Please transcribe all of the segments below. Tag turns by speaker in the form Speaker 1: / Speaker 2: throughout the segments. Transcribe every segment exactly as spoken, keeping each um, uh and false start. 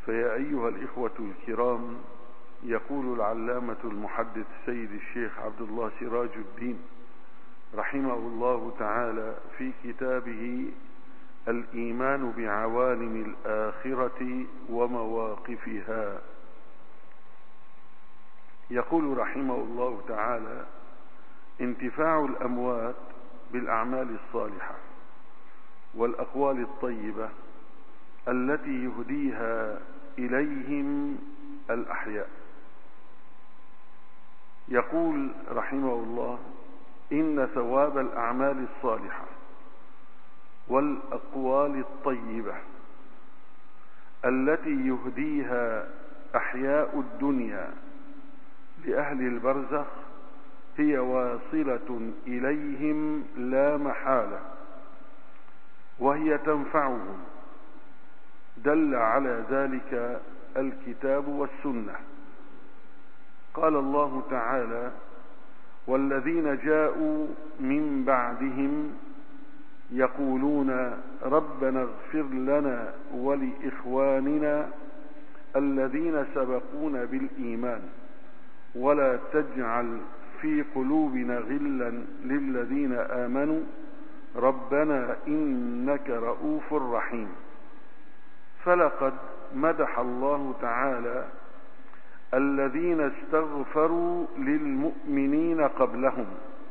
Speaker 1: فيا أيها الإخوة الكرام، يقول العلامة المحدث سيد الشيخ عبد الله سراج الدين رحمه الله تعالى في كتابه الإيمان بعوالم الآخرة ومواقفها، يقول رحمه الله تعالى: انتفاع الأموات بالأعمال الصالحة والأقوال الطيبة التي يهديها إليهم الأحياء. يقول رحمه الله: إن ثواب الأعمال الصالحة والأقوال الطيبة التي يهديها أحياء الدنيا لأهل البرزخ هي واصلة إليهم لا محالة، وهي تنفعهم، دل على ذلك الكتاب والسنة. قال الله تعالى: والذين جاءوا من بعدهم يقولون ربنا اغفر لنا ولإخواننا الذين سبقونا بالإيمان ولا تجعل في قلوبنا غلا للذين آمنوا ربنا إنك رؤوف رحيم. فلقد مدح الله تعالى الذين استغفروا للمؤمنين قبلهم،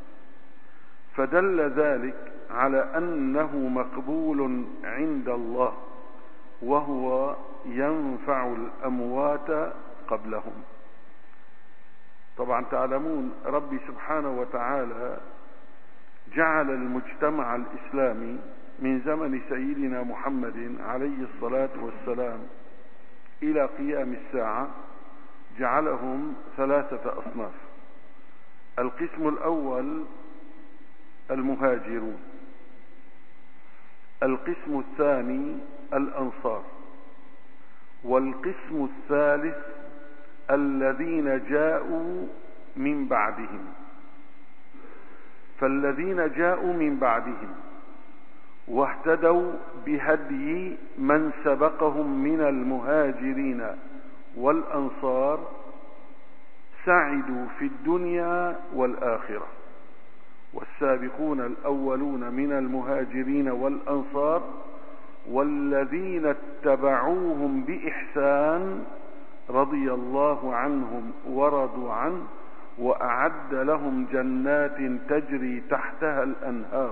Speaker 1: فدل ذلك على أنه مقبول عند الله، وهو ينفع الأموات قبلهم. طبعا تعلمون ربي سبحانه وتعالى جعل المجتمع الإسلامي من زمن سيدنا محمد عليه الصلاة والسلام إلى قيام الساعة جعلهم ثلاثة أصناف. القسم الأول المهاجرون، القسم الثاني الأنصار، والقسم الثالث الذين جاءوا من بعدهم. فالذين جاءوا من بعدهم واهتدوا بهدي من سبقهم من المهاجرين والأنصار سعدوا في الدنيا والآخرة. والسابقون الأولون من المهاجرين والأنصار والذين اتبعوهم بإحسان رضي الله عنهم ورضوا عنه وأعد لهم جنات تجري تحتها الأنهار.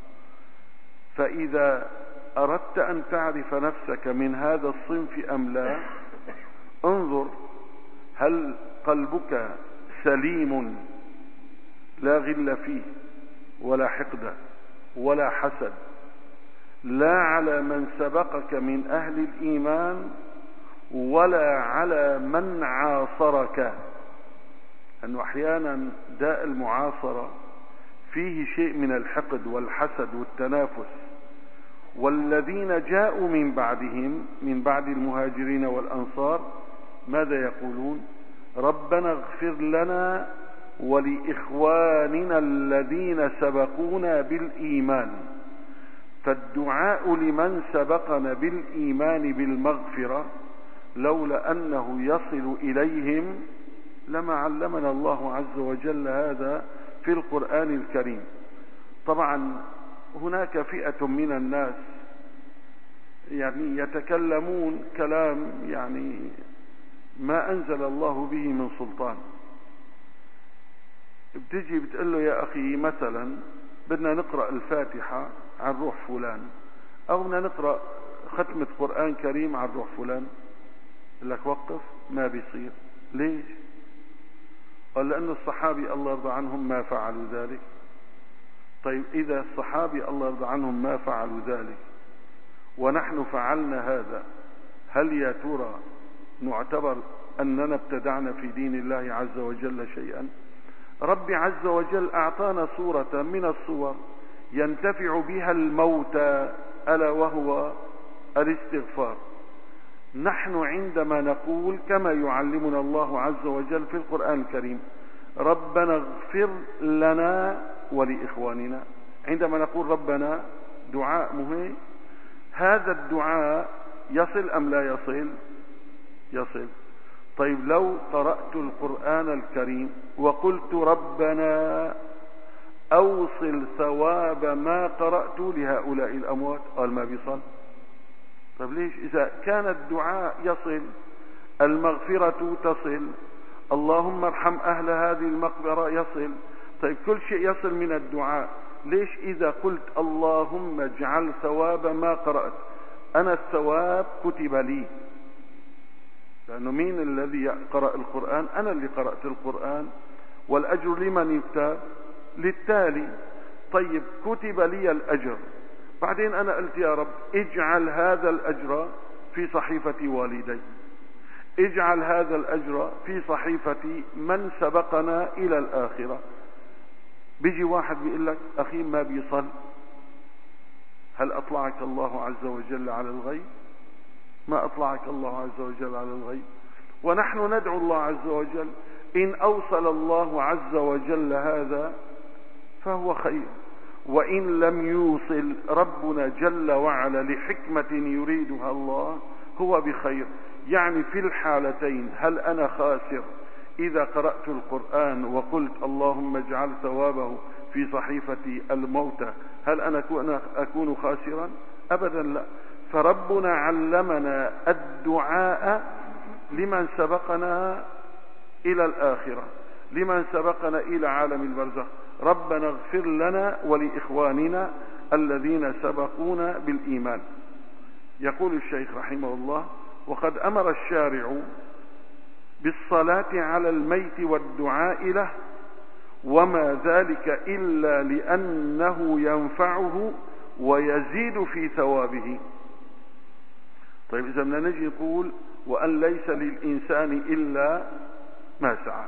Speaker 1: فإذا أردت أن تعرف نفسك من هذا الصنف أم لا، انظر هل قلبك سليم لا غل فيه ولا حقد ولا حسد، لا على من سبقك من أهل الإيمان ولا على من عاصرك. أنه أحيانا داء المعاصرة فيه شيء من الحقد والحسد والتنافس. والذين جاءوا من بعدهم من بعد المهاجرين والأنصار ماذا يقولون؟ ربنا اغفر لنا ولإخواننا الذين سبقونا بالإيمان. فالدعاء لمن سبقنا بالإيمان بالمغفرة لولا أنه يصل إليهم لما علمنا الله عز وجل هذا في القرآن الكريم. طبعا هناك فئة من الناس يعني يتكلمون كلام يعني ما أنزل الله به من سلطان. بتجي بتقول له يا أخي مثلا بدنا نقرأ الفاتحة عن روح فلان، أو بدنا نقرأ ختمة قرآن كريم عن روح فلان، يقول لك وقف ما بيصير. ليش؟ قال لأن الصحابي الله يرضى عنهم ما فعلوا ذلك. طيب إذا الصحابي الله يرضى عنهم ما فعلوا ذلك ونحن فعلنا هذا، هل يا ترى نعتبر أننا ابتدعنا في دين الله عز وجل شيئا؟ ربي عز وجل أعطانا صورة من الصور ينتفع بها الموتى ألا وهو الاستغفار. نحن عندما نقول كما يعلمنا الله عز وجل في القرآن الكريم ربنا اغفر لنا ولإخواننا، عندما نقول ربنا دعاء مهم. هذا الدعاء يصل أم لا يصل؟ يصل. طيب لو قرأت القرآن الكريم وقلت ربنا أوصل ثواب ما قرأت لهؤلاء الأموات، قال ما بيصل. طيب ليش؟ إذا كان الدعاء يصل، المغفرة تصل، اللهم ارحم أهل هذه المقبرة يصل، طيب كل شيء يصل من الدعاء، ليش إذا قلت اللهم اجعل ثواب ما قرأت، أنا الثواب كتب لي، لأنه مين الذي قرأ القرآن؟ أنا اللي قرأت القرآن، والأجر لمن يكتب؟ للتالي. طيب كتب لي الأجر، بعدين أنا قلت يا رب اجعل هذا الأجر في صحيفة والدي، اجعل هذا الأجر في صحيفة من سبقنا إلى الآخرة. بيجي واحد بيقول لك أخي ما بيصل، هل أطلعك الله عز وجل على الغيب؟ ما أطلعك الله عز وجل على الغيب. ونحن ندعو الله عز وجل، إن أوصل الله عز وجل هذا فهو خير، وإن لم يوصل ربنا جل وعلا لحكمة يريدها الله هو بخير. يعني في الحالتين هل أنا خاسر إذا قرأت القرآن وقلت اللهم اجعل ثوابه في صحيفة الموتى؟ هل أنا أكون خاسرا؟ أبدا لا. فربنا علمنا الدعاء لمن سبقنا إلى الآخرة، لمن سبقنا إلى عالم البرزخ. ربنا اغفر لنا ولإخواننا الذين سبقونا بالإيمان. يقول الشيخ رحمه الله: وقد أمر الشارع بالصلاة على الميت والدعاء له، وما ذلك إلا لأنه ينفعه ويزيد في ثوابه. طيب إذا بدنا نجي نقول وأن ليس للإنسان إلا ما سعى.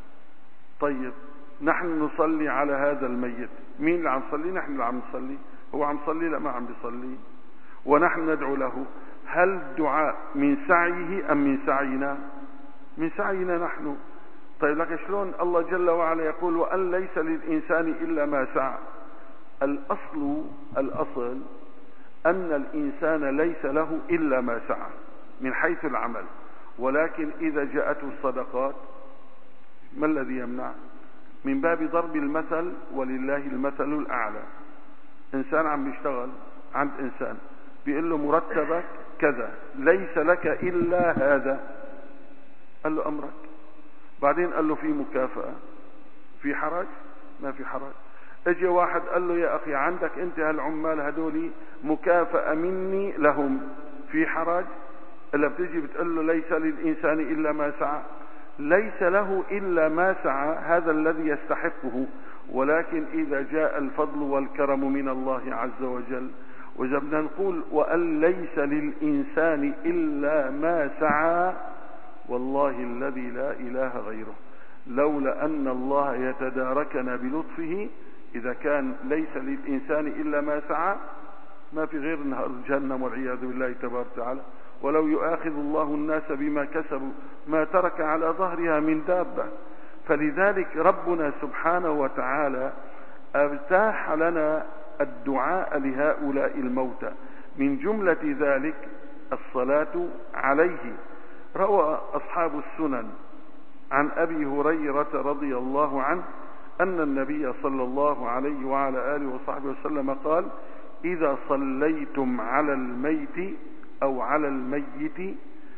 Speaker 1: طيب نحن نصلي على هذا الميت، مين اللي عم نصلي؟ نحن اللي عم نصلي. هو عم نصلي؟ لا، ما عم بيصلي. ونحن ندعو له. هل الدعاء من سعيه أم من سعينا؟ من سعينا نحن. طيب لك شلون الله جل وعلا يقول وأن ليس للإنسان إلا ما سعى؟ الأصل الأصل أن الإنسان ليس له إلا ما سعى من حيث العمل، ولكن إذا جاءته الصدقات ما الذي يمنع؟ من باب ضرب المثل، ولله المثل الأعلى. إنسان عم يشتغل عند إنسان بيقول له مرتبك كذا، ليس لك إلا هذا، قال له أمرك. بعدين قال له في مكافأة، في حرج؟ ما في حرج. اجي واحد قال له يا أخي عندك أنت هالعمال هدولي مكافأة مني لهم، في حرج؟ إلا بتجي بتقول له ليس للإنسان إلا ما سعى. ليس له إلا ما سعى، هذا الذي يستحقه. ولكن إذا جاء الفضل والكرم من الله عز وجل، وإذا بدنا نقول وأن ليس للإنسان إلا ما سعى، والله الذي لا إله غيره، لولا أن الله يتداركنا بلطفه، إذا كان ليس للإنسان إلا ما سعى ما في غير نهر جهنم والعياذ بالله تبارك وتعالى. ولو يؤاخذ الله الناس بما كسبوا ما ترك على ظهرها من دابة. فلذلك ربنا سبحانه وتعالى أتاح لنا الدعاء لهؤلاء الموتى، من جملة ذلك الصلاة عليه. روى أصحاب السنن عن أبي هريرة رضي الله عنه أن النبي صلى الله عليه وعلى آله وصحبه وسلم قال: إذا صليتم على الميت أو على الميت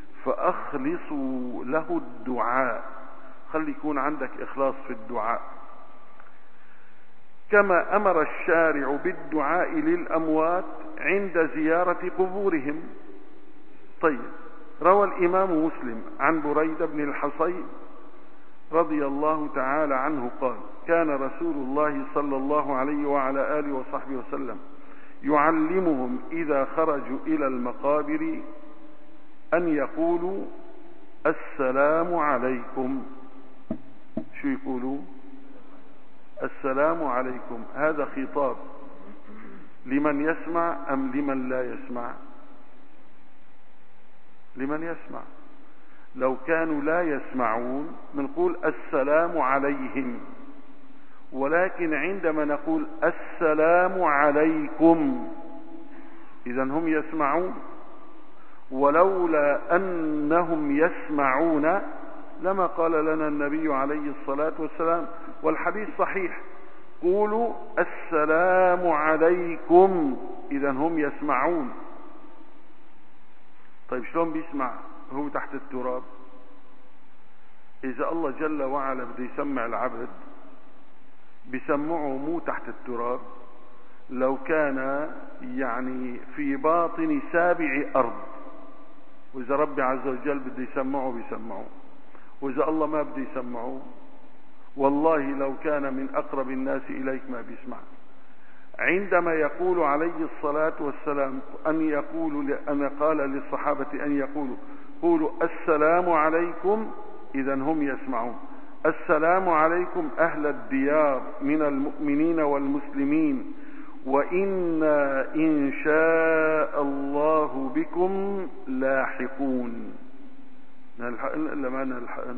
Speaker 1: فأخلصوا له الدعاء. خلي يكون عندك إخلاص في الدعاء، كما أمر الشارع بالدعاء للأموات عند زيارة قبورهم. طيب، روى الإمام مسلم عن بريدة بن الحصيب رضي الله تعالى عنه قال: كان رسول الله صلى الله عليه وعلى آله وصحبه وسلم يعلمهم إذا خرجوا إلى المقابر أن يقولوا السلام عليكم. شو يقولوا؟ السلام عليكم. هذا خطاب لمن يسمع أم لمن لا يسمع؟ لمن يسمع. لو كانوا لا يسمعون بنقول السلام عليهم، ولكن عندما نقول السلام عليكم إذن هم يسمعون. ولولا أنهم يسمعون لما قال لنا النبي عليه الصلاة والسلام، والحديث صحيح، قولوا السلام عليكم، إذا هم يسمعون. طيب شلون بيسمع هو تحت التراب؟ إذا الله جل وعلا بده يسمع العبد بسمعه مو تحت التراب، لو كان يعني في باطن سابع أرض، وإذا ربي عز وجل بده يسمعه بيسمعه، وإذا الله ما بده يسمعه والله لو كان من أقرب الناس إليك ما بيسمع. عندما يقول عليه الصلاة والسلام أن يقول أن قال للصحابة أن يقولوا قولوا السلام عليكم، إذا هم يسمعون. السلام عليكم أهل الديار من المؤمنين والمسلمين، وإنا إن شاء الله بكم لاحقون. نلحقن إلا ما نلحقن؟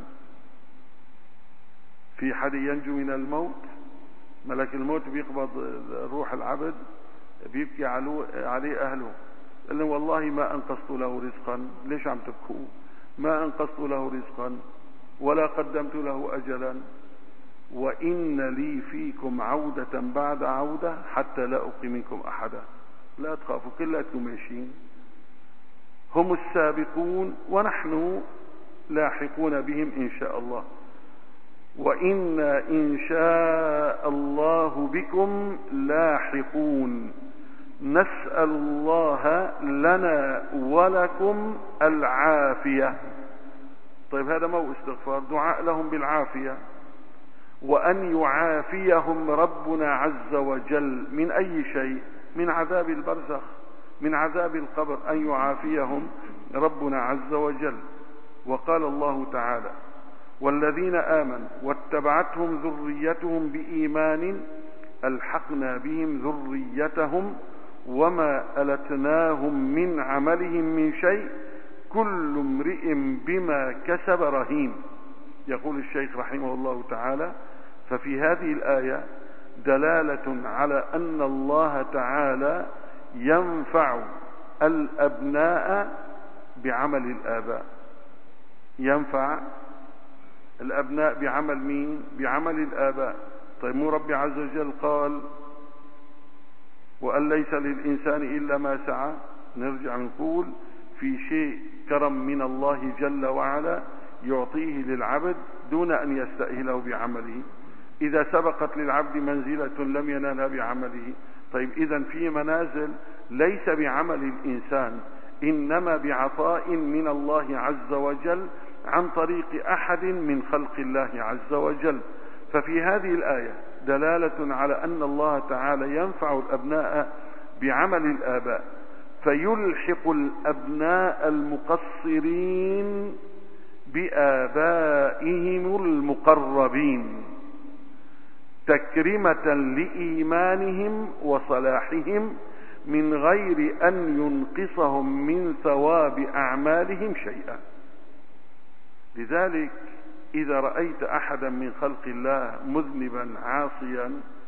Speaker 1: في حد ينجو من الموت؟ ملك الموت بيقبض روح العبد بيبكي عليه أهله، قال لهم والله ما أنقذت له رزقا. ليش عم تبكوا؟ ما أنقذت له رزقا ولا قدمت له أجلا، وإن لي فيكم عودة بعد عودة حتى لا أبقي منكم أحدا. لا تخافوا كلكم ماشيين. هم السابقون ونحن لاحقون بهم إن شاء الله. وإنا إن شاء الله بكم لاحقون، نسأل الله لنا ولكم العافية. طيب هذا مو استغفار، دعاء لهم بالعافية، وأن يعافيهم ربنا عز وجل من أي شيء؟ من عذاب البرزخ، من عذاب القبر، أن يعافيهم ربنا عز وجل. وقال الله تعالى والذين آمنوا واتبعتهم ذريتهم بإيمان ألحقنا بهم ذريتهم وما ألتناهم من عملهم من شيء كل امرئ بما كسب رهين. يقول الشيخ رحمه الله تعالى: ففي هذه الآية دلالة على أن الله تعالى ينفع الأبناء بعمل الآباء. ينفع الأبناء بعمل مين؟ بعمل الآباء. طيب مو ربي عز وجل قال وأن ليس للإنسان إلا ما سعى؟ نرجع نقول في شيء كرم من الله جل وعلا يعطيه للعبد دون أن يستأهله بعمله. إذا سبقت للعبد منزلة لم ينالها بعمله. طيب إذن في منازل ليس بعمل الإنسان، إنما بعطاء من الله عز وجل عن طريق أحد من خلق الله عز وجل. ففي هذه الآية دلالة على أن الله تعالى ينفع الأبناء بعمل الآباء، فيلحق الأبناء المقصرين بآبائهم المقربين تكرمة لإيمانهم وصلاحهم من غير أن ينقصهم من ثواب أعمالهم شيئا. لذلك إذا رأيت أحدا من خلق الله مذنبا عاصيا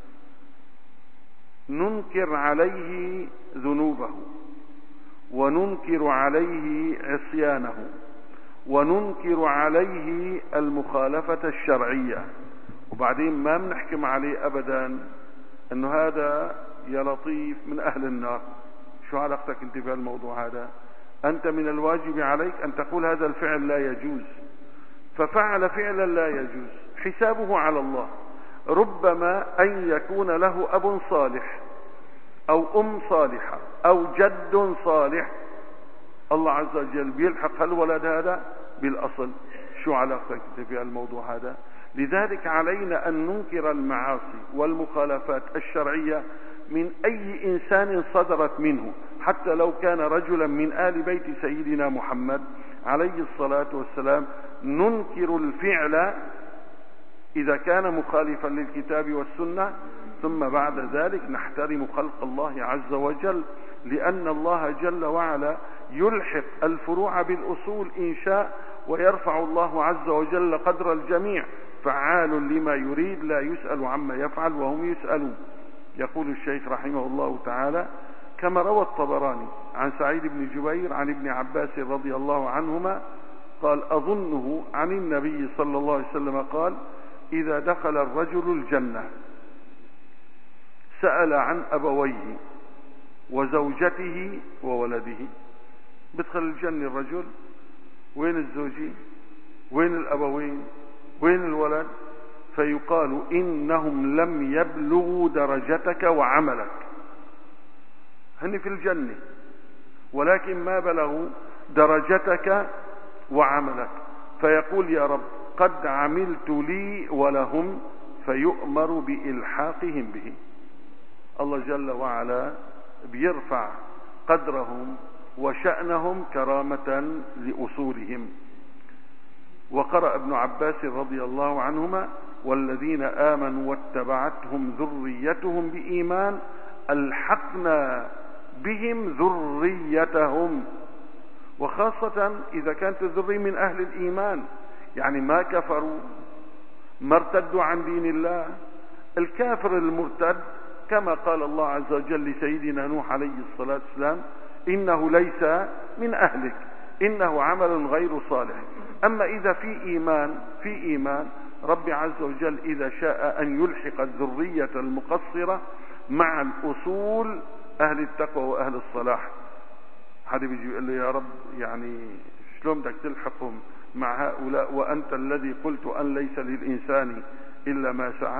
Speaker 1: ننكر عليه ذنوبه وننكر عليه عصيانه وننكر عليه المخالفة الشرعية، وبعدين ما بنحكم عليه أبدا أنه هذا يا لطيف من أهل النار. شو علاقتك أنت بهالموضوع هذا؟ أنت من الواجب عليك أن تقول هذا الفعل لا يجوز، ففعل فعلا لا يجوز، حسابه على الله. ربما أن يكون له أب صالح أو أم صالحة أو جد صالح، الله عز وجل بيلحق هالولد هذا بالأصل. شو علاقتك في الموضوع هذا؟ لذلك علينا أن ننكر المعاصي والمخالفات الشرعية من أي إنسان صدرت منه، حتى لو كان رجلا من آل بيت سيدنا محمد عليه الصلاة والسلام. ننكر الفعل إذا كان مخالفا للكتاب والسنة، ثم بعد ذلك نحترم خلق الله عز وجل، لأن الله جل وعلا يلحق الفروع بالأصول إن شاء، ويرفع الله عز وجل قدر الجميع، فعال لما يريد، لا يسأل عما يفعل وهم يسألون. يقول الشيخ رحمه الله تعالى: كما روى الطبراني عن سعيد بن جبير عن ابن عباس رضي الله عنهما قال أظنه عن النبي صلى الله عليه وسلم قال إذا دخل الرجل الجنة سأل عن أبويه وزوجته وولده. بدخل الجنة الرجل، وين الزوجي، وين الأبوين، وين الولد؟ فيقال إنهم لم يبلغوا درجتك وعملك. هن في الجنة ولكن ما بلغوا درجتك وعملك، فيقول يا رب قد عملت لي ولهم، فيؤمر بإلحاقهم به. الله جل وعلا بيرفع قدرهم وشأنهم كرامة لأصولهم. وقرأ ابن عباس رضي الله عنهما والذين آمنوا واتبعتهم ذريتهم بإيمان ألحقنا بهم ذريتهم، وخاصة إذا كانت الذرية من أهل الإيمان، يعني ما كفروا ما ارتدوا عن دين الله. الكافر المرتد كما قال الله عز وجل لسيدنا نوح عليه الصلاة والسلام إنه ليس من أهلك إنه عمل غير صالح. أما إذا في إيمان في إيمان رب عز وجل إذا شاء أن يلحق الذرية المقصرة مع الأصول أهل التقوى وأهل الصلاح. حد بيجي يقول له يا رب يعني شلون بدك تلحقهم مع هؤلاء وأنت الذي قلت أن ليس للإنسان إلا ما سعى؟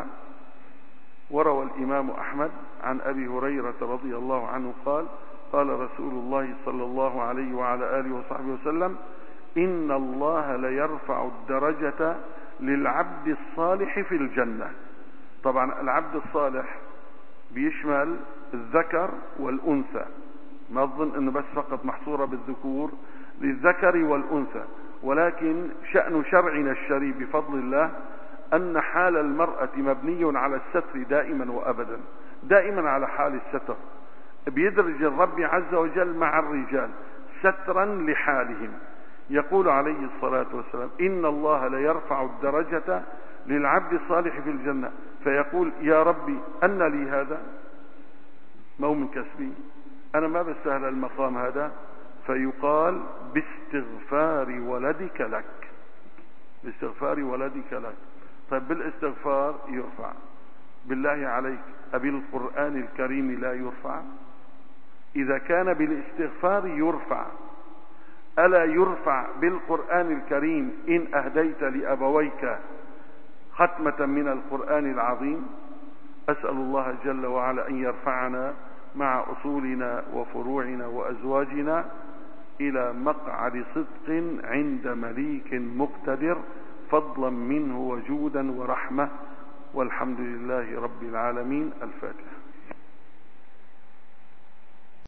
Speaker 1: وروى الإمام أحمد عن أبي هريرة رضي الله عنه قال قال رسول الله صلى الله عليه وعلى آله وصحبه وسلم إن الله ليرفع الدرجة للعبد الصالح في الجنة. طبعا العبد الصالح بيشمل الذكر والأنثى، ما أظن أنه بس فقط محصورة بالذكور، للذكر والأنثى، ولكن شأن شرعنا الشريف بفضل الله أن حال المرأة مبني على الستر دائما وأبدا، دائما على حال الستر. بيدرج الرب عز وجل مع الرجال سترا لحالهم. يقول عليه الصلاة والسلام إن الله ليرفع الدرجة للعبد الصالح في الجنة، فيقول يا ربي أن لي هذا؟ ما هو من كسبي، أنا ما بستاهل المقام هذا. فيقال باستغفار ولدك لك، باستغفار ولدك لك. طيب بالاستغفار يرفع، بالله عليك أبي القرآن الكريم لا يرفع؟ إذا كان بالاستغفار يرفع ألا يرفع بالقرآن الكريم إن أهديت لأبويك ختمة من القرآن العظيم؟ أسأل الله جل وعلا أن يرفعنا مع أصولنا وفروعنا وأزواجنا إلى مقعد صدق عند مليك مقتدر، فضلا منه وجودا ورحمة، والحمد لله رب العالمين. الفاتحة.